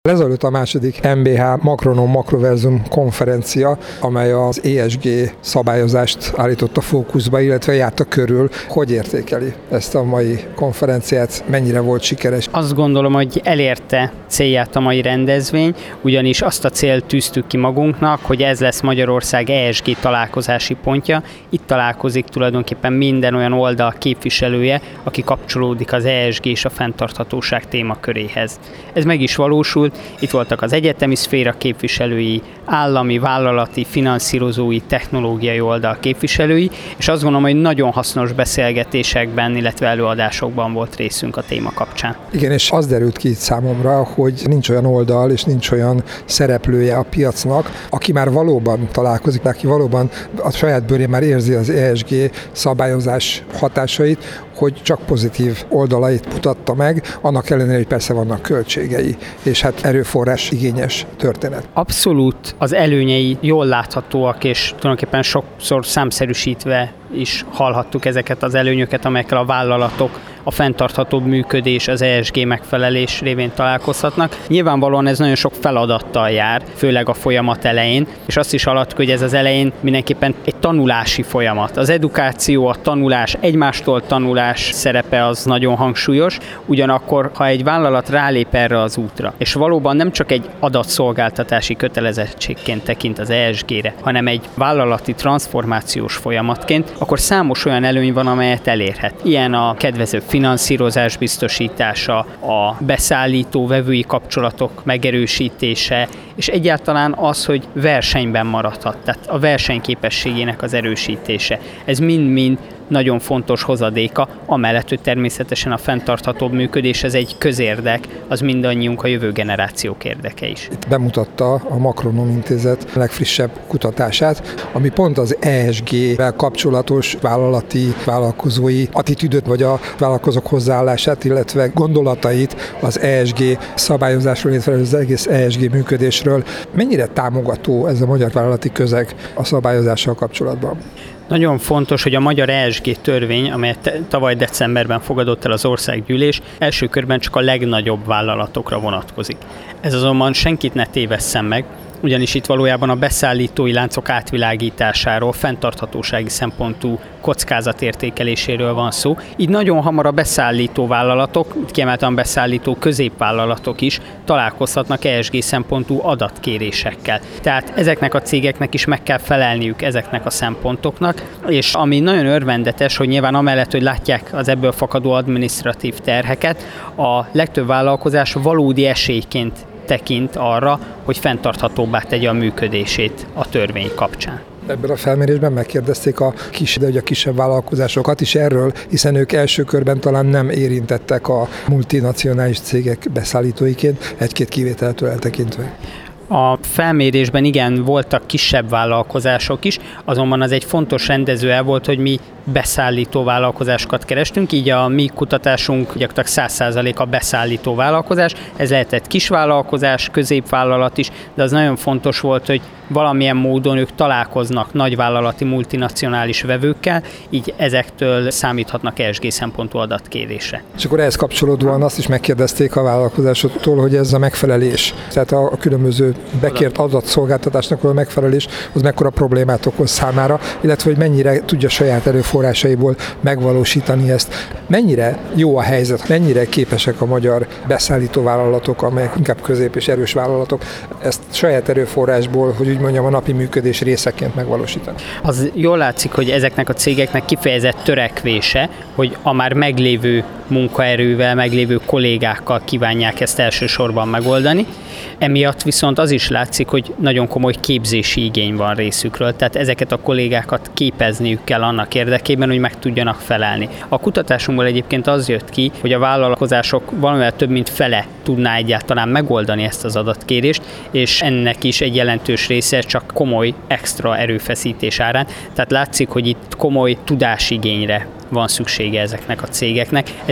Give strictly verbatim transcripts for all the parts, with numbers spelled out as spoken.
Lezajlott a második em bé há Makronom Makroverzum konferencia, amely az é es gé szabályozást állította fókuszba, illetve járta körül. Hogy értékeli ezt a mai konferenciát, mennyire volt sikeres? Azt gondolom, hogy elérte célját a mai rendezvény, ugyanis azt a célt tűztük ki magunknak, hogy ez lesz Magyarország é es gé találkozási pontja. Itt találkozik tulajdonképpen minden olyan oldal képviselője, aki kapcsolódik az é es gé és a fenntarthatóság témaköréhez. Ez meg is valósult. Itt voltak az egyetemi szféra képviselői, állami, vállalati, finanszírozói, technológiai oldal képviselői, és azt gondolom, hogy nagyon hasznos beszélgetésekben, illetve előadásokban volt részünk a téma kapcsán. Igen, és az derült ki itt számomra, hogy nincs olyan oldal, és nincs olyan szereplője a piacnak, aki már valóban találkozik, aki valóban a saját bőrén már érzi az é es gé szabályozás hatásait, hogy csak pozitív oldalait mutatta meg, annak ellenére, hogy persze vannak költségei, és hát erőforrás igényes történet. Abszolút az előnyei jól láthatóak, és tulajdonképpen sokszor számszerűsítve is hallhattuk ezeket az előnyöket, amelyekkel a vállalatok a fenntarthatóbb működés, az é es gé megfelelés révén találkozhatnak. Nyilvánvalóan ez nagyon sok feladattal jár, főleg a folyamat elején, és azt is hallottuk, hogy ez az elején mindenképpen egy tanulási folyamat. Az edukáció, a tanulás, egymástól tanulás szerepe az nagyon hangsúlyos, ugyanakkor, ha egy vállalat rálép erre az útra, és valóban nem csak egy adatszolgáltatási kötelezettségként tekint az é es gére, hanem egy vállalati transformációs folyamatként, akkor számos olyan előny van, amelyet elérhet. Ilyen a kedvező finanszírozás biztosítása, a beszállító-vevői kapcsolatok megerősítése, és egyáltalán az, hogy versenyben maradhat, tehát a versenyképességének az erősítése. Ez mind-mind nagyon fontos hozadéka, amellett, hogy természetesen a fenntarthatóbb működés, ez egy közérdek, az mindannyiunk, a jövő generációk érdeke is. Itt bemutatta a Makronom Intézet legfrissebb kutatását, ami pont az é es gével kapcsolatos vállalati, vállalkozói attitűdöt, vagy a vállalkozók hozzáállását, illetve gondolatait az é es gé szabályozásról, illetve az egész é es gé működésről. Mennyire támogató ez a magyar vállalati közeg a szabályozással kapcsolatban? Nagyon fontos, hogy a magyar é es gé törvény, amelyet tavaly decemberben fogadott el az országgyűlés, első körben csak a legnagyobb vállalatokra vonatkozik. Ez azonban senkit ne tévesszen meg, ugyanis itt valójában a beszállítói láncok átvilágításáról, fenntarthatósági szempontú kockázatértékeléséről van szó. Így nagyon hamar a beszállító vállalatok, kiemelten beszállító középvállalatok is találkozhatnak é es gé szempontú adatkérésekkel. Tehát ezeknek a cégeknek is meg kell felelniük ezeknek a szempontoknak, és ami nagyon örvendetes, hogy nyilván amellett, hogy látják az ebből fakadó adminisztratív terheket, a legtöbb vállalkozás valódi esélyként tekint arra, hogy fenntarthatóbbá tegye a működését a törvény kapcsán. Ebben a felmérésben megkérdezték a kis, de a kisebb vállalkozásokat is erről, hiszen ők első körben talán nem érintettek a multinacionális cégek beszállítóiként, egy-két kivételtől eltekintve. A felmérésben igen, voltak kisebb vállalkozások is, azonban az egy fontos rendező volt, hogy mi beszállító vállalkozásokat kerestünk, így a mi kutatásunk gyakorlatilag száz százalék a beszállító vállalkozás, ez lehetett kisvállalkozás, középvállalat is, de az nagyon fontos volt, hogy valamilyen módon ők találkoznak nagyvállalati multinacionális vevőkkel, így ezektől számíthatnak é es gé szempontú adatkérésre. És akkor ehhez kapcsolódóan azt is megkérdezték a vállalkozásoktól, hogy ez a megfelelés, tehát a különböző bekért adatszolgáltatásnak a megfelelés, az mekkora problémát okoz számára, illetve hogy mennyire tudja saját erőforrásaiból megvalósítani ezt. Mennyire jó a helyzet, mennyire képesek a magyar beszállítóvállalatok, amelyek inkább közép és erős vállalatok, ezt saját erőforrásból, hogy úgy mondjam, a napi működés részeként megvalósítani. Az jól látszik, hogy ezeknek a cégeknek kifejezett törekvése, hogy a már meglévő munkaerővel, meglévő kollégákkal kívánják ezt elsősorban megoldani. Emiatt viszont az is látszik, hogy nagyon komoly képzési igény van részükről, tehát ezeket a kollégákat képezniük kell annak érdekében, hogy meg tudjanak felelni. A kutatásunkból egyébként az jött ki, hogy a vállalkozások valamivel több mint fele tudná egyáltalán megoldani ezt az adatkérést, és ennek is egy jelentős része csak komoly extra erőfeszítés árán. Tehát látszik, hogy itt komoly tudásigényre van szüksége ezeknek a cégeknek, ezért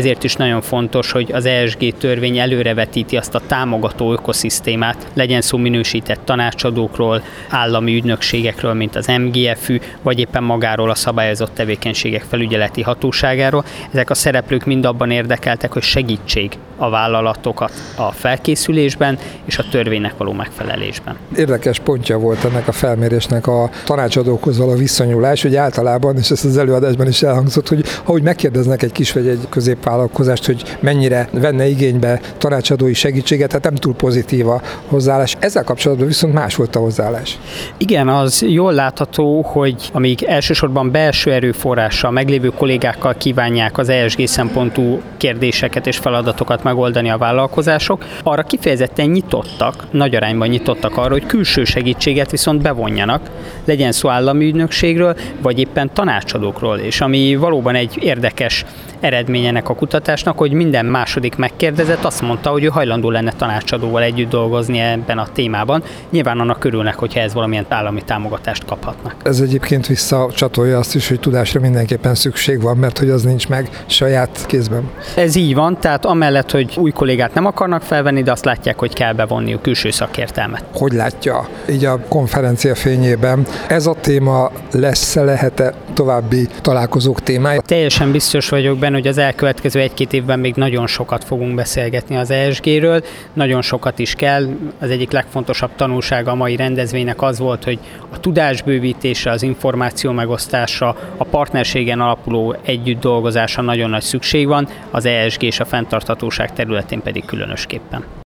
ezért is nagyon fontos, hogy az E S G törvény előrevetíti azt a támogató ökoszisztémát, legyen szó minősített tanácsadókról, állami ügynökségekről, mint az M G F Ü, vagy éppen magáról a szabályozott tevékenységek felügyeleti hatóságáról. Ezek a szereplők mind abban érdekeltek, hogy segítség a vállalatokat a felkészülésben és a törvénynek való megfelelésben. Érdekes pontja volt ennek a felmérésnek a tanácsadókhoz való viszonyulás, hogy általában, és ezt az előadásban is elhangzott, hogy ahogy megkérdeznek egy kis vagy egy középvállalkozást, hogy mennyire venne igénybe tanácsadói segítséget, tehát nem túl pozitív a hozzáállás. Ezzel kapcsolatban viszont más volt a hozzáállás. Igen, az jól látható, hogy amíg elsősorban belső erőforrással, meglévő kollégákkal kívánják az E S G szempontú kérdéseket és feladatokat megoldani a vállalkozások, arra kifejezetten nyitottak, nagy arányban nyitottak arra, hogy külső segítséget viszont bevonjanak, legyen szó állami ügynökségről, vagy éppen tanácsadókról, és ami valóban egy érdekes eredményenek a kutatásnak, hogy minden második megkérdezett azt mondta, hogy ő hajlandó lenne tanácsadóval együtt dolgozni ebben a témában. Nyilván annak örülnek, hogyha ez valamilyen állami támogatást kaphatnak. Ez egyébként visszacsatolja azt is, hogy tudásra mindenképpen szükség van, mert hogy az nincs meg saját kézben. Ez így van, tehát amellett, hogy új kollégát nem akarnak felvenni, de azt látják, hogy kell bevonni a külső szakértelmet. Hogy látja így a konferencia fényében? Ez a téma lesz-e, lehet-e további találkozók témája? Teljesen biztos vagyok benne, hogy az elkövetkező egy-két évben még nagyon sokat fogunk beszélgetni az E S G-ről, nagyon sokat is kell. Az egyik legfontosabb tanulsága a mai rendezvénynek az volt, hogy a tudásbővítésre, az információ megosztásra, a partnerségen alapuló együtt dolgozásra nagyon nagy szükség van, az E S G és a fenntarthatóság területén pedig különösképpen.